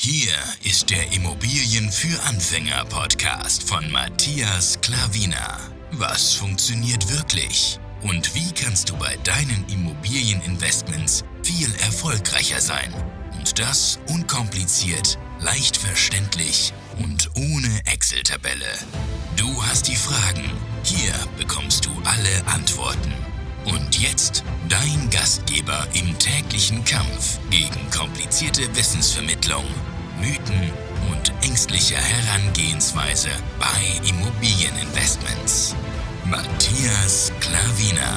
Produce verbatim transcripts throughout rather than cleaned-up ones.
Hier ist der Immobilien für Anfänger Podcast von Matthias Klavina. Was funktioniert wirklich? Und wie kannst du bei deinen Immobilieninvestments viel erfolgreicher sein? Und das unkompliziert, leicht verständlich und ohne Excel-Tabelle. Du hast die Fragen, hier bekommst du alle Antworten. Und jetzt dein Gastgeber im täglichen Kampf gegen komplizierte Wissensvermittlung, Mythen und ängstliche Herangehensweise bei Immobilieninvestments. Matthias Klavina.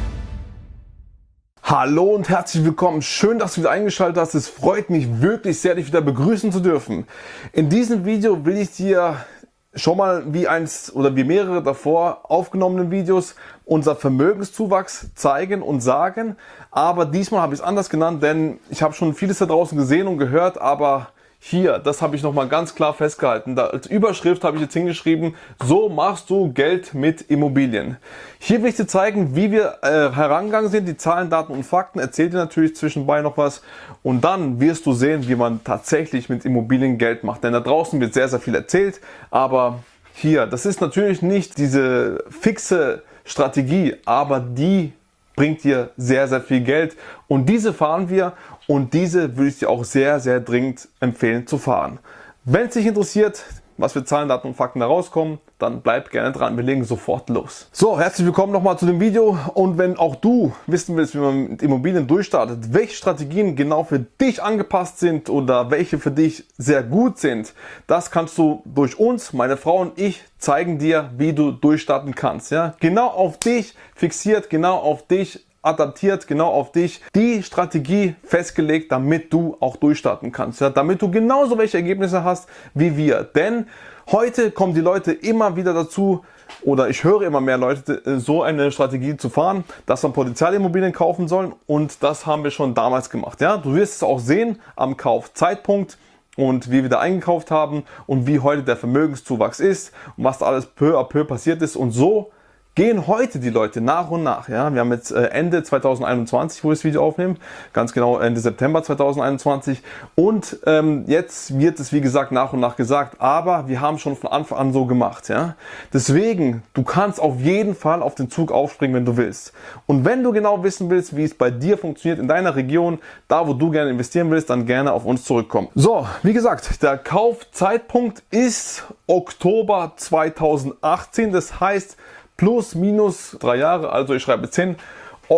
Hallo und herzlich willkommen. Schön, dass du wieder eingeschaltet hast. Es freut mich wirklich sehr, dich wieder begrüßen zu dürfen. In diesem Video will ich dir schon mal wie eins oder wie mehrere davor aufgenommenen Videos unser Vermögenszuwachs zeigen und sagen. Aber diesmal habe ich es anders genannt, denn ich habe schon vieles da draußen gesehen und gehört, aber hier, das habe ich nochmal ganz klar festgehalten. Da, als Überschrift habe ich jetzt hingeschrieben, so machst du Geld mit Immobilien. Hier will ich dir zeigen, wie wir äh, herangegangen sind, die Zahlen, Daten und Fakten. Erzähl dir natürlich zwischenbei noch was und dann wirst du sehen, wie man tatsächlich mit Immobilien Geld macht. Denn da draußen wird sehr, sehr viel erzählt, aber hier, das ist natürlich nicht diese fixe Strategie, aber die bringt dir sehr, sehr viel Geld und diese fahren wir und diese würde ich dir auch sehr, sehr dringend empfehlen zu fahren. Wenn es dich interessiert, was für Zahlen, Daten und Fakten da rauskommen, dann bleib gerne dran, wir legen sofort los. So, herzlich willkommen nochmal zu dem Video und wenn auch du wissen willst, wie man mit Immobilien durchstartet, welche Strategien genau für dich angepasst sind oder welche für dich sehr gut sind, das kannst du durch uns, meine Frau und ich, zeigen dir, wie du durchstarten kannst. Ja? Genau auf dich fixiert, genau auf dich adaptiert, genau auf dich die Strategie festgelegt, damit du auch durchstarten kannst, ja? Damit du genauso welche Ergebnisse hast wie wir. Denn heute kommen die Leute immer wieder dazu, oder ich höre immer mehr Leute, so eine Strategie zu fahren, dass man Potenzialimmobilien kaufen soll und das haben wir schon damals gemacht. Ja? Du wirst es auch sehen am Kaufzeitpunkt und wie wir da eingekauft haben und wie heute der Vermögenszuwachs ist und was da alles peu à peu passiert ist und so gehen heute die Leute nach und nach. Ja? Wir haben jetzt Ende zweitausendeinundzwanzig, wo wir das Video aufnehmen, ganz genau Ende September zweitausendeinundzwanzig und ähm, jetzt wird es wie gesagt nach und nach gesagt, aber wir haben schon von Anfang an so gemacht. Ja? Deswegen, du kannst auf jeden Fall auf den Zug aufspringen, wenn du willst. Und wenn du genau wissen willst, wie es bei dir funktioniert in deiner Region, da wo du gerne investieren willst, dann gerne auf uns zurückkommen. So, wie gesagt, der Kaufzeitpunkt ist Oktober zweitausendachtzehn, das heißt, plus, minus drei Jahre, also ich schreibe jetzt hin,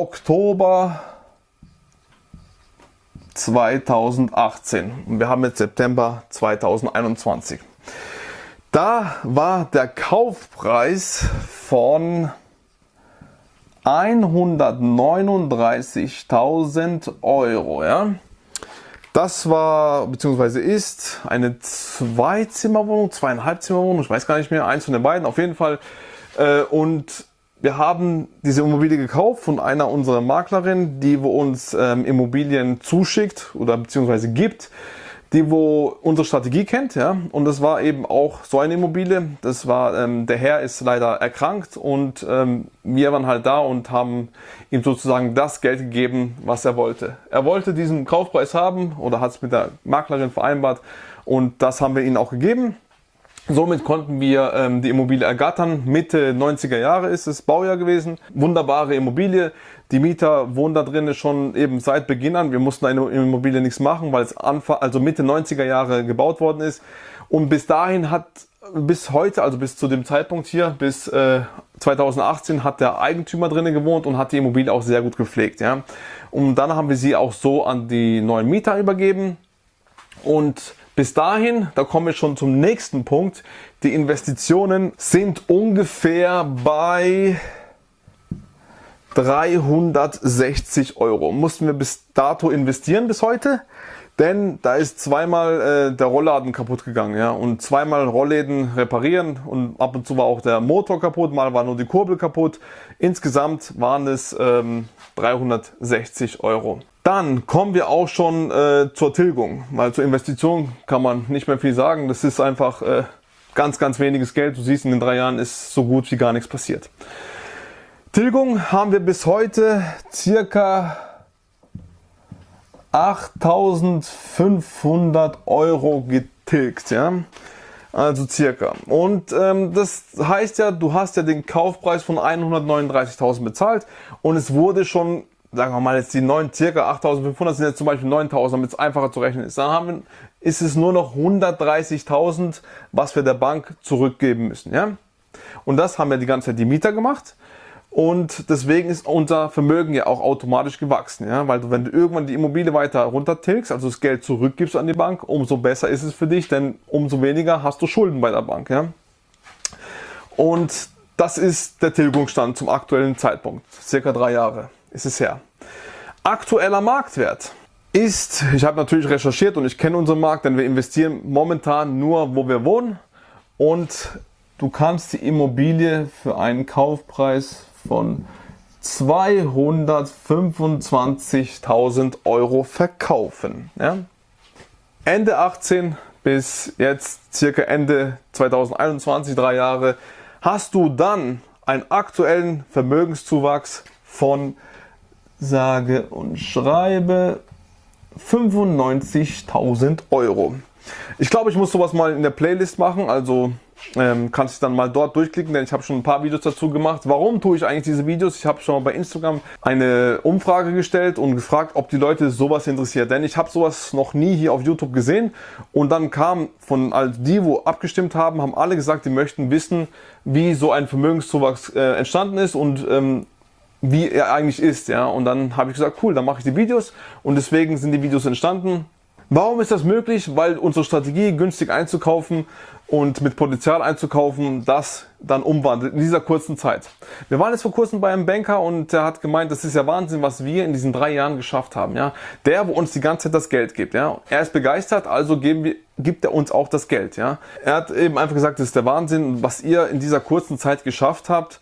Oktober zweitausendachtzehn. Und wir haben jetzt September zweitausendeinundzwanzig. Da war der Kaufpreis von hundertneununddreißigtausend Euro. Ja? Das war, beziehungsweise ist eine Zweizimmerwohnung, zweieinhalb Zimmerwohnung, ich weiß gar nicht mehr, eins von den beiden, auf jeden Fall. Und wir haben diese Immobilie gekauft von einer unserer Maklerinnen, die wo uns ähm, Immobilien zuschickt oder beziehungsweise gibt, die wo unsere Strategie kennt. Ja? Und das war eben auch so eine Immobilie. Das war, ähm, der Herr ist leider erkrankt und ähm, wir waren halt da und haben ihm sozusagen das Geld gegeben, was er wollte. Er wollte diesen Kaufpreis haben oder hat es mit der Maklerin vereinbart und das haben wir ihm auch gegeben. Somit konnten wir ähm, die Immobilie ergattern. Mitte neunziger Jahre ist es Baujahr gewesen. Wunderbare Immobilie. Die Mieter wohnen da drin schon eben seit Beginn an. Wir mussten eine Immobilie nichts machen, weil es Anfang, also Mitte neunziger Jahre gebaut worden ist. Und bis dahin hat, bis heute, also bis zu dem Zeitpunkt hier, bis äh, zweitausendachtzehn hat der Eigentümer drinnen gewohnt und hat die Immobilie auch sehr gut gepflegt. Ja. Und dann haben wir sie auch so an die neuen Mieter übergeben. Und bis dahin, da kommen wir schon zum nächsten Punkt, die Investitionen sind ungefähr bei dreihundertsechzig Euro. Mussten wir bis dato investieren bis heute, denn da ist zweimal äh, der Rollladen kaputt gegangen. Ja? Und zweimal Rollläden reparieren und ab und zu war auch der Motor kaputt, mal war nur die Kurbel kaputt. Insgesamt waren es ähm, dreihundertsechzig Euro. Dann kommen wir auch schon äh, zur Tilgung, weil zur Investition kann man nicht mehr viel sagen. Das ist einfach äh, ganz, ganz weniges Geld. Du siehst, in den drei Jahren ist so gut wie gar nichts passiert. Tilgung haben wir bis heute circa achttausendfünfhundert Euro getilgt, ja. Also circa. Und ähm, das heißt ja, du hast ja den Kaufpreis von hundertneununddreißigtausend bezahlt und es wurde schon, sagen wir mal jetzt die neun, circa achttausendfünfhundert sind jetzt zum Beispiel neuntausend, damit es einfacher zu rechnen ist. Dann haben wir, ist es nur noch hundertdreißigtausend, was wir der Bank zurückgeben müssen, ja. Und das haben ja die ganze Zeit die Mieter gemacht. Und deswegen ist unser Vermögen ja auch automatisch gewachsen, ja, weil du, wenn du irgendwann die Immobilie weiter runtertilgst, also das Geld zurückgibst an die Bank, umso besser ist es für dich, denn umso weniger hast du Schulden bei der Bank, ja. Und das ist der Tilgungsstand zum aktuellen Zeitpunkt, circa drei Jahre ist es her. Aktueller Marktwert ist, ich habe natürlich recherchiert und ich kenne unseren Markt, denn wir investieren momentan nur, wo wir wohnen, und du kannst die Immobilie für einen Kaufpreis von zweihundertfünfundzwanzigtausend Euro verkaufen. Ja? Ende achtzehn bis jetzt circa Ende zweitausendeinundzwanzig, drei Jahre, hast du dann einen aktuellen Vermögenszuwachs von, sage und schreibe, fünfundneunzigtausend Euro. Ich glaube, ich muss sowas mal in der Playlist machen, also ähm, kannst du dann mal dort durchklicken, denn ich habe schon ein paar Videos dazu gemacht. Warum tue ich eigentlich diese Videos? Ich habe schon mal bei Instagram eine Umfrage gestellt und gefragt, ob die Leute sowas interessiert, denn ich habe sowas noch nie hier auf YouTube gesehen, und dann kam von also die, wo abgestimmt haben, haben alle gesagt, die möchten wissen, wie so ein Vermögenszuwachs äh, entstanden ist und ähm, wie er eigentlich ist, ja. Und dann habe ich gesagt, cool, dann mache ich die Videos, und deswegen sind die Videos entstanden. Warum ist das möglich? Weil unsere Strategie, günstig einzukaufen und mit Potenzial einzukaufen, das dann umwandelt in dieser kurzen Zeit. Wir waren jetzt vor kurzem bei einem Banker und der hat gemeint, das ist ja Wahnsinn, was wir in diesen drei Jahren geschafft haben. Ja? Der, wo uns die ganze Zeit das Geld gibt. Ja? Er ist begeistert, also geben wir, gibt er uns auch das Geld. Ja? Er hat eben einfach gesagt, das ist der Wahnsinn, was ihr in dieser kurzen Zeit geschafft habt.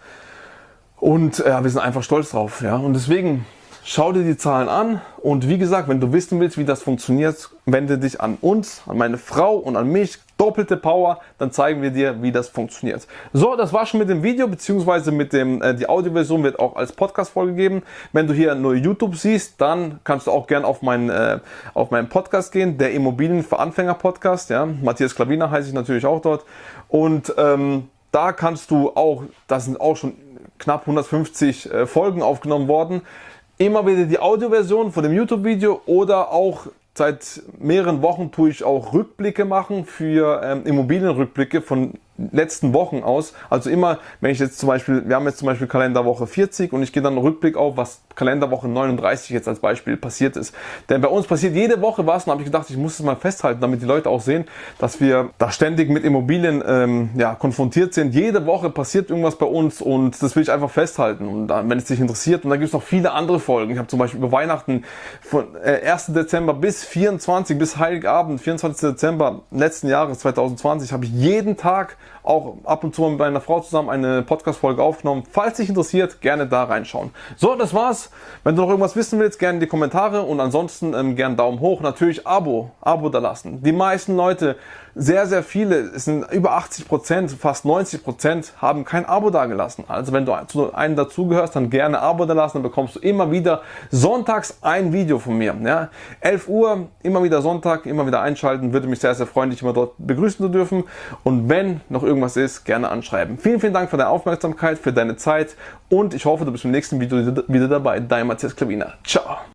Und ja, wir sind einfach stolz drauf. Ja? Und deswegen, schau dir die Zahlen an, und wie gesagt, wenn du wissen willst, wie das funktioniert, wende dich an uns, an meine Frau und an mich. Doppelte Power, dann zeigen wir dir, wie das funktioniert. So, das war schon mit dem Video, beziehungsweise mit dem, äh, die Audioversion wird auch als Podcast-Folge geben. Wenn du hier nur YouTube siehst, dann kannst du auch gerne auf meinen, äh, auf meinen Podcast gehen, der Immobilien für Anfänger Podcast. Ja? Matthias Klavina heiße ich natürlich auch dort. Und ähm, da kannst du auch, da sind auch schon knapp hundertfünfzig äh, Folgen aufgenommen worden. Immer wieder die Audioversion von dem YouTube-Video, oder auch seit mehreren Wochen tue ich auch Rückblicke machen für ähm, Immobilienrückblicke von letzten Wochen aus. Also immer, wenn ich jetzt zum Beispiel, wir haben jetzt zum Beispiel Kalenderwoche vierzig und ich gehe dann einen Rückblick auf, was Kalenderwoche neununddreißig jetzt als Beispiel passiert ist. Denn bei uns passiert jede Woche was, und habe ich gedacht, ich muss es mal festhalten, damit die Leute auch sehen, dass wir da ständig mit Immobilien ähm, ja, konfrontiert sind. Jede Woche passiert irgendwas bei uns, und das will ich einfach festhalten. Und dann, wenn es dich interessiert, und dann gibt es noch viele andere Folgen. Ich habe zum Beispiel über Weihnachten von äh, ersten Dezember bis vierundzwanzigsten, bis Heiligabend, vierundzwanzigsten Dezember letzten Jahres zweitausendzwanzig, habe ich jeden Tag auch ab und zu mal mit meiner Frau zusammen eine Podcast-Folge aufgenommen. Falls dich interessiert, gerne da reinschauen. So, das war's. Wenn du noch irgendwas wissen willst, gerne in die Kommentare, und ansonsten ähm, gerne Daumen hoch. Natürlich Abo, Abo da lassen. Die meisten Leute, sehr, sehr viele, es sind über achtzig Prozent, fast neunzig Prozent, haben kein Abo da gelassen. Also wenn du zu einem dazugehörst, dann gerne Abo da lassen, dann bekommst du immer wieder sonntags ein Video von mir. Ja? elf Uhr, immer wieder Sonntag, immer wieder einschalten. Würde mich sehr, sehr freuen, dich immer dort begrüßen zu dürfen. Und wenn noch irgendwas ist, gerne anschreiben. Vielen, vielen Dank für deine Aufmerksamkeit, für deine Zeit, und ich hoffe, du bist im nächsten Video wieder dabei. Dein Matthias Klavina. Ciao.